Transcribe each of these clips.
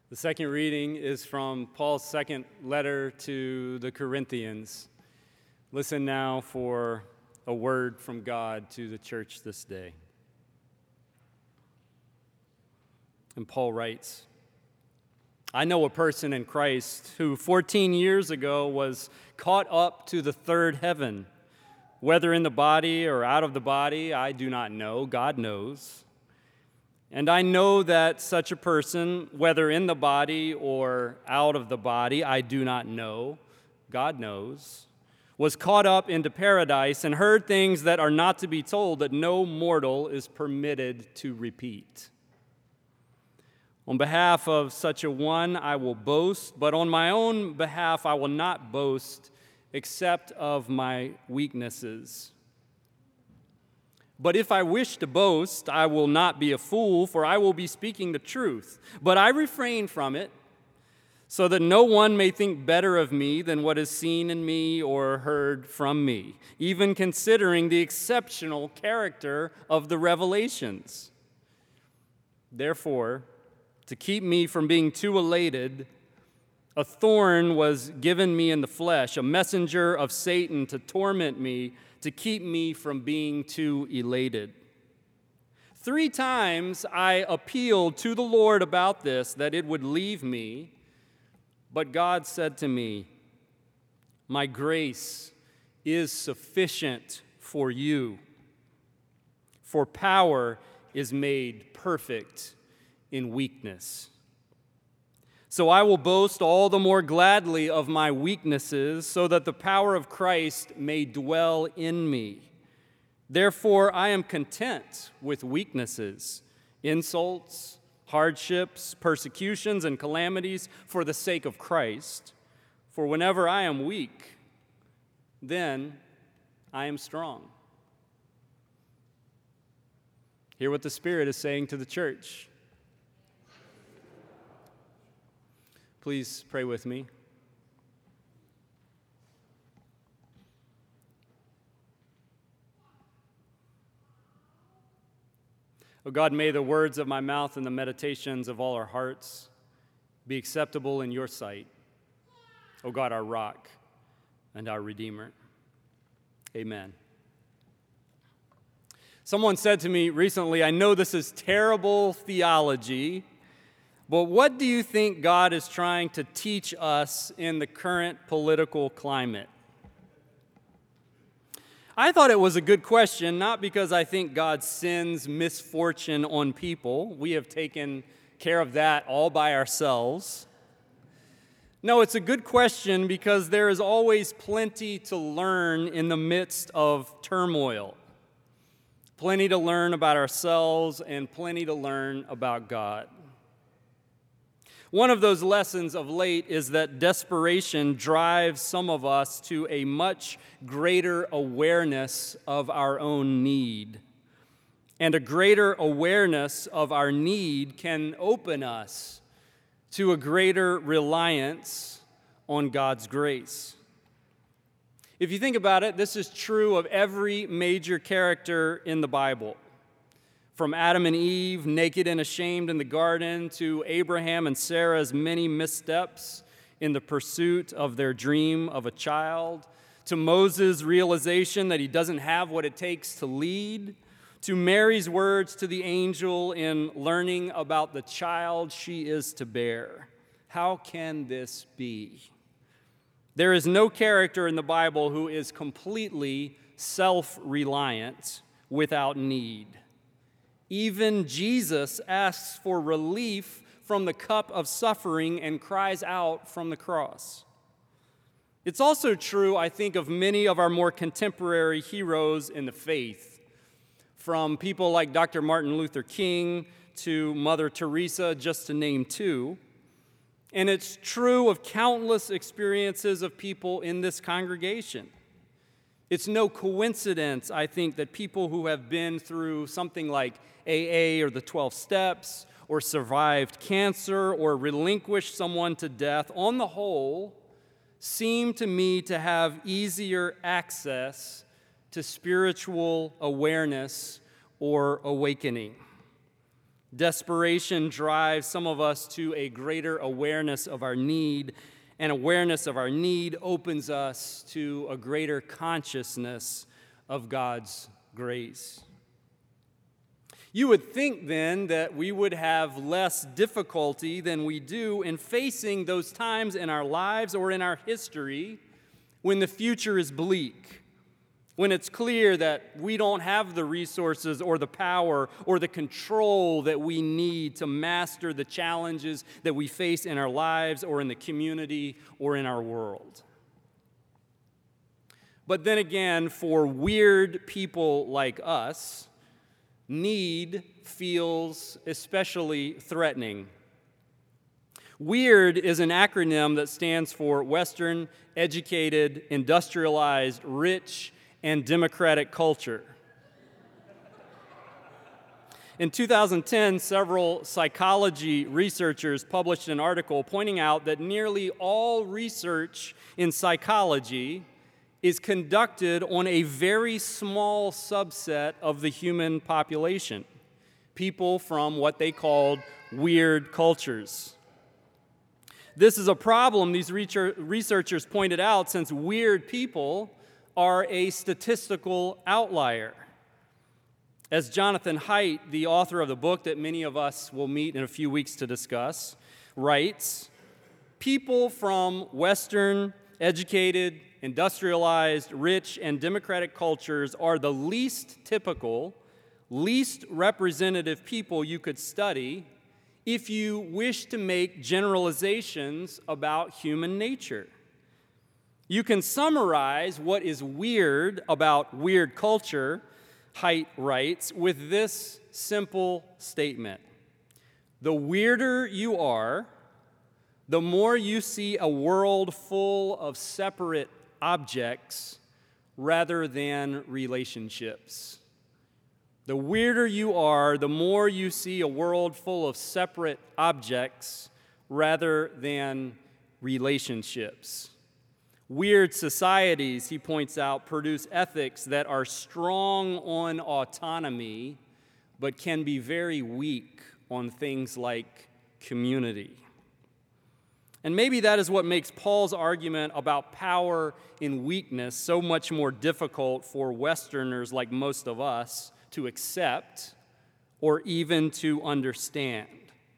The second reading is from Paul's second letter to the Corinthians. Listen now for a word from God to the church this day. And Paul writes, I know a person in Christ who 14 years ago was caught up to the third heaven. Whether in the body or out of the body, I do not know. God knows. And I know that such a person, whether in the body or out of the body, I do not know. God knows. Was caught up into paradise and heard things that are not to be told, that no mortal is permitted to repeat. On behalf of such a one, I will boast, but on my own behalf, I will not boast except of my weaknesses. But if I wish to boast, I will not be a fool, for I will be speaking the truth. But I refrain from it, so that no one may think better of me than what is seen in me or heard from me, even considering the exceptional character of the revelations. Therefore, to keep me from being too elated, a thorn was given me in the flesh, a messenger of Satan to torment me, to keep me from being too elated. 3 times I appealed to the Lord about this, that it would leave me. But God said to me, my grace is sufficient for you, for power is made perfect in weakness. So I will boast all the more gladly of my weaknesses, so that the power of Christ may dwell in me. Therefore, I am content with weaknesses, insults, hardships, persecutions, and calamities for the sake of Christ. For whenever I am weak, then I am strong. Hear what the Spirit is saying to the church. Please pray with me. Oh God, may the words of my mouth and the meditations of all our hearts be acceptable in your sight. Oh God, our rock and our Redeemer. Amen. Someone said to me recently, I know this is terrible theology, but what do you think God is trying to teach us in the current political climate? I thought it was a good question, not because I think God sends misfortune on people. We have taken care of that all by ourselves. No, it's a good question because there is always plenty to learn in the midst of turmoil. Plenty to learn about ourselves and plenty to learn about God. One of those lessons of late is that desperation drives some of us to a much greater awareness of our own need. And a greater awareness of our need can open us to a greater reliance on God's grace. If you think about it, this is true of every major character in the Bible. From Adam and Eve, naked and ashamed in the garden, to Abraham and Sarah's many missteps in the pursuit of their dream of a child, to Moses' realization that he doesn't have what it takes to lead, to Mary's words to the angel in learning about the child she is to bear. How can this be? There is no character in the Bible who is completely self-reliant without need. Even Jesus asks for relief from the cup of suffering and cries out from the cross. It's also true, I think, of many of our more contemporary heroes in the faith, from people like Dr. Martin Luther King to Mother Teresa, just to name 2. And it's true of countless experiences of people in this congregation. It's no coincidence, I think, that people who have been through something like AA or the 12 Steps, or survived cancer, or relinquished someone to death, on the whole, seem to me to have easier access to spiritual awareness or awakening. Desperation drives some of us to a greater awareness of our need, and awareness of our need opens us to a greater consciousness of God's grace. You would think then that we would have less difficulty than we do in facing those times in our lives or in our history when the future is bleak, when it's clear that we don't have the resources or the power or the control that we need to master the challenges that we face in our lives or in the community or in our world. But then again, for weird people like us, need feels especially threatening. WEIRD is an acronym that stands for Western, Educated, Industrialized, Rich, and Democratic Culture. In 2010, several psychology researchers published an article pointing out that nearly all research in psychology is conducted on a very small subset of the human population, people from what they called weird cultures. This is a problem, these researchers pointed out, since weird people are a statistical outlier. As Jonathan Haidt, the author of the book that many of us will meet in a few weeks to discuss, writes, people from Western, educated, industrialized, rich, and democratic cultures are the least typical, least representative people you could study if you wish to make generalizations about human nature. You can summarize what is weird about weird culture, Haidt writes, with this simple statement. The weirder you are, the more you see a world full of separate objects rather than relationships. The weirder you are, the more you see a world full of separate objects rather than relationships. Weird societies, he points out, produce ethics that are strong on autonomy, but can be very weak on things like community. And maybe that is what makes Paul's argument about power in weakness so much more difficult for Westerners like most of us to accept or even to understand.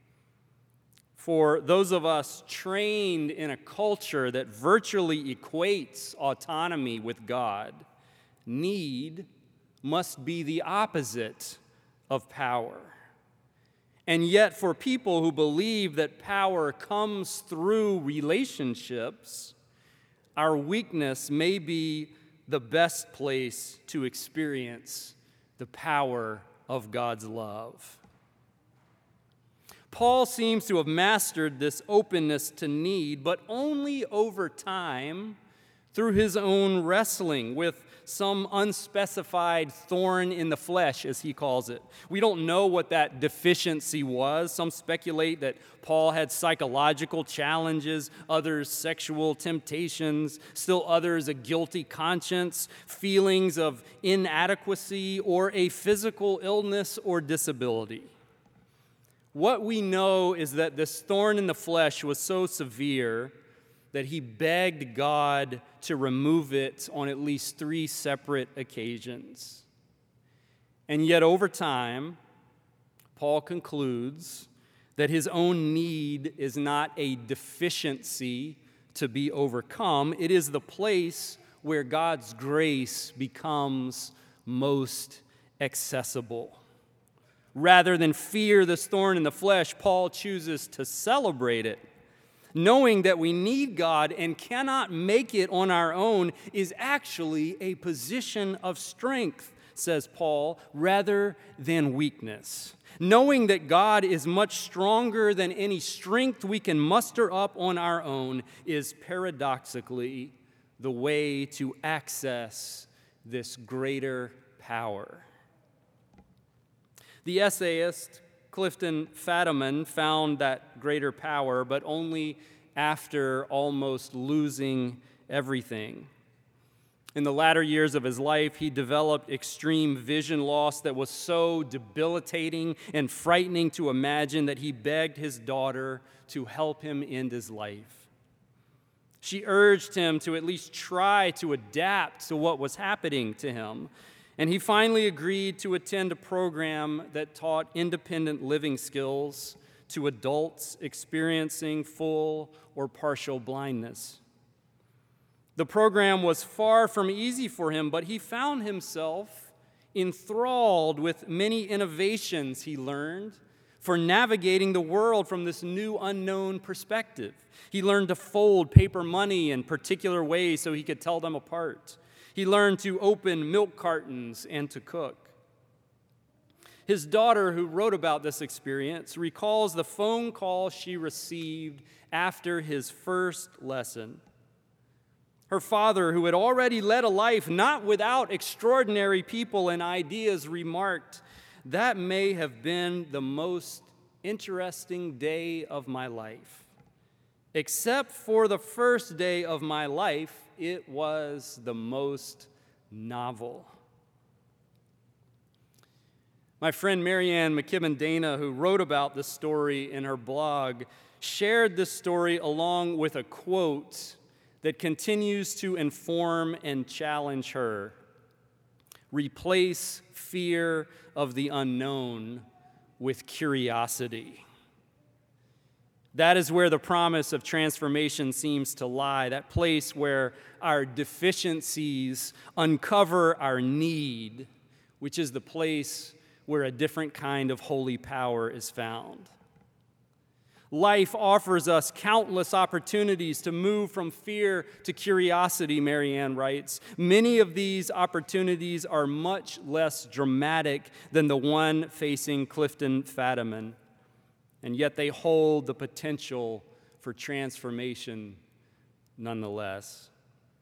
For those of us trained in a culture that virtually equates autonomy with God, need must be the opposite of power. And yet, for people who believe that power comes through relationships, our weakness may be the best place to experience the power of God's love. Paul seems to have mastered this openness to need, but only over time through his own wrestling with some unspecified thorn in the flesh, as he calls it. We don't know what that deficiency was. Some speculate that Paul had psychological challenges, others sexual temptations, still others a guilty conscience, feelings of inadequacy, or a physical illness or disability. What we know is that this thorn in the flesh was so severe that he begged God to remove it on at least 3 separate occasions. And yet over time, Paul concludes that his own need is not a deficiency to be overcome. It is the place where God's grace becomes most accessible. Rather than fear this thorn in the flesh, Paul chooses to celebrate it. Knowing that we need God and cannot make it on our own is actually a position of strength, says Paul, rather than weakness. Knowing that God is much stronger than any strength we can muster up on our own is paradoxically the way to access this greater power. The essayist Clifton Fadiman found that greater power, but only after almost losing everything. In the latter years of his life, he developed extreme vision loss that was so debilitating and frightening to imagine that he begged his daughter to help him end his life. She urged him to at least try to adapt to what was happening to him, and he finally agreed to attend a program that taught independent living skills to adults experiencing full or partial blindness. The program was far from easy for him, but he found himself enthralled with many innovations he learned for navigating the world from this new unknown perspective. He learned to fold paper money in particular ways so he could tell them apart. He learned to open milk cartons and to cook. His daughter, who wrote about this experience, recalls the phone call she received after his first lesson. Her father, who had already led a life not without extraordinary people and ideas, remarked, "That may have been the most interesting day of my life. Except for the first day of my life, it was the most novel." My friend Marianne McKibben Dana, who wrote about this story in her blog, shared this story along with a quote that continues to inform and challenge her. Replace fear of the unknown with curiosity. That is where the promise of transformation seems to lie, that place where our deficiencies uncover our need, which is the place where a different kind of holy power is found. Life offers us countless opportunities to move from fear to curiosity, Marianne writes. Many of these opportunities are much less dramatic than the one facing Clifton Fadiman, and yet they hold the potential for transformation nonetheless.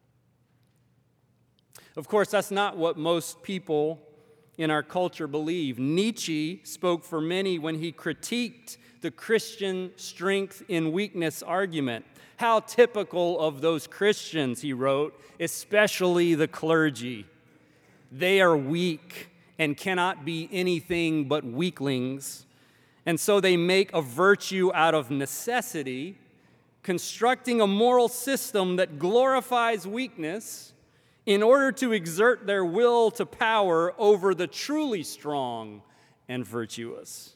Of course, that's not what most people in our culture believe. Nietzsche spoke for many when he critiqued the Christian strength in weakness argument. How typical of those Christians, he wrote, especially the clergy. They are weak and cannot be anything but weaklings, and so they make a virtue out of necessity, constructing a moral system that glorifies weakness in order to exert their will to power over the truly strong and virtuous.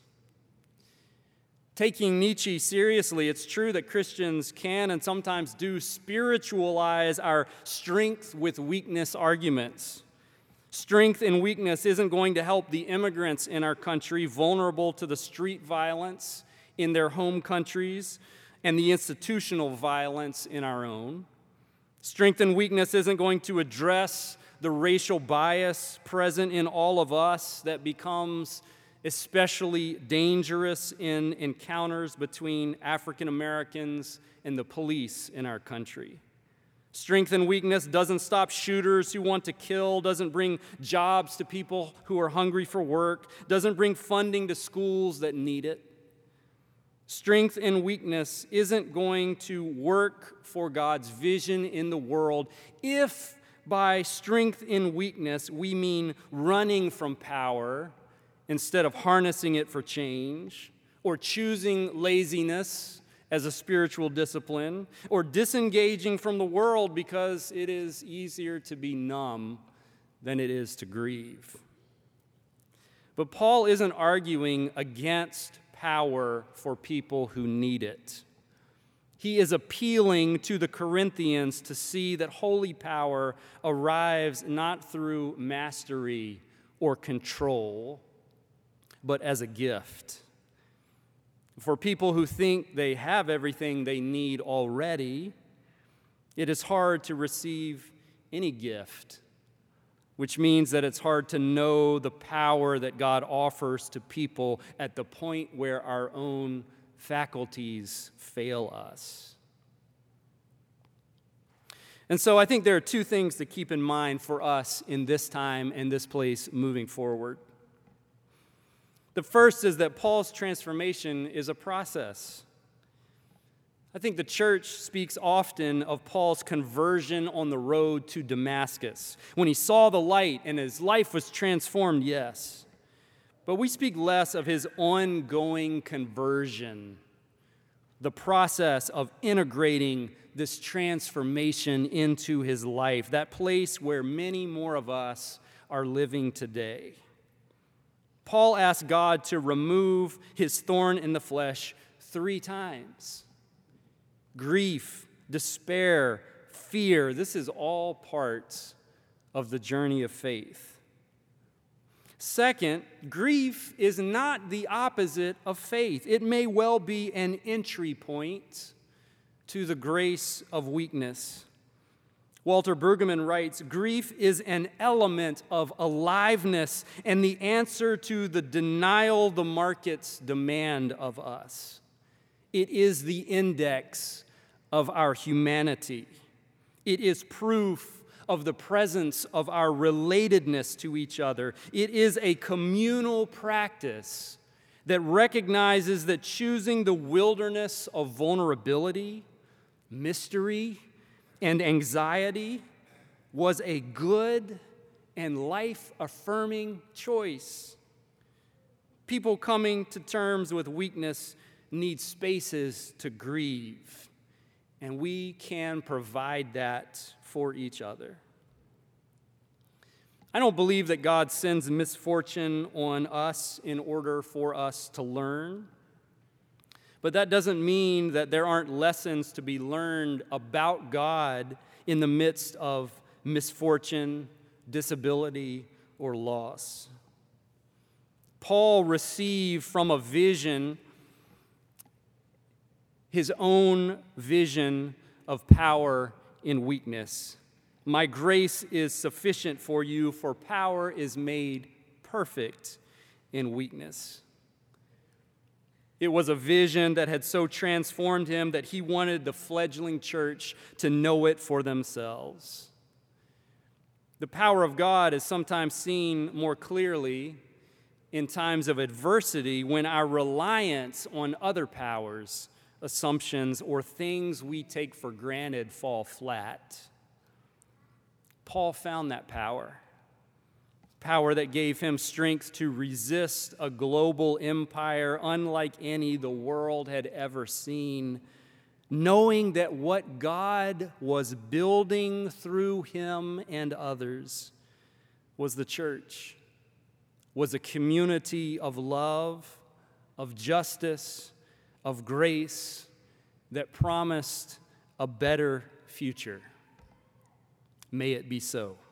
Taking Nietzsche seriously, it's true that Christians can and sometimes do spiritualize our strength with weakness arguments. Strength and weakness isn't going to help the immigrants in our country vulnerable to the street violence in their home countries and the institutional violence in our own. Strength and weakness isn't going to address the racial bias present in all of us that becomes especially dangerous in encounters between African Americans and the police in our country. Strength and weakness doesn't stop shooters who want to kill, doesn't bring jobs to people who are hungry for work, doesn't bring funding to schools that need it. Strength and weakness isn't going to work for God's vision in the world if by strength and weakness we mean running from power instead of harnessing it for change, or choosing laziness as a spiritual discipline, or disengaging from the world because it is easier to be numb than it is to grieve. But Paul isn't arguing against power for people who need it. He is appealing to the Corinthians to see that holy power arrives not through mastery or control, but as a gift. For people who think they have everything they need already, it is hard to receive any gift, which means that it's hard to know the power that God offers to people at the point where our own faculties fail us. And so I think there are two things to keep in mind for us in this time and this place moving forward. The first is that Paul's transformation is a process. I think the church speaks often of Paul's conversion on the road to Damascus, when he saw the light and his life was transformed, yes. But we speak less of his ongoing conversion, the process of integrating this transformation into his life, that place where many more of us are living today. Paul asked God to remove his thorn in the flesh 3 times. Grief, despair, fear, this is all parts of the journey of faith. Second, grief is not the opposite of faith. It may well be an entry point to the grace of weakness. Walter Brueggemann writes, grief is an element of aliveness and the answer to the denial the markets demand of us. It is the index of our humanity. It is proof of the presence of our relatedness to each other. It is a communal practice that recognizes that choosing the wilderness of vulnerability, mystery, and anxiety was a good and life-affirming choice. People coming to terms with weakness need spaces to grieve, and we can provide that for each other. I don't believe that God sends misfortune on us in order for us to learn, but that doesn't mean that there aren't lessons to be learned about God in the midst of misfortune, disability, or loss. Paul received from a vision his own vision of power in weakness. My grace is sufficient for you, for power is made perfect in weakness. It was a vision that had so transformed him that he wanted the fledgling church to know it for themselves. The power of God is sometimes seen more clearly in times of adversity when our reliance on other powers, assumptions, or things we take for granted fall flat. Paul found that power that gave him strength to resist a global empire unlike any the world had ever seen, knowing that what God was building through him and others was the church, was a community of love, of justice, of grace that promised a better future. May it be so.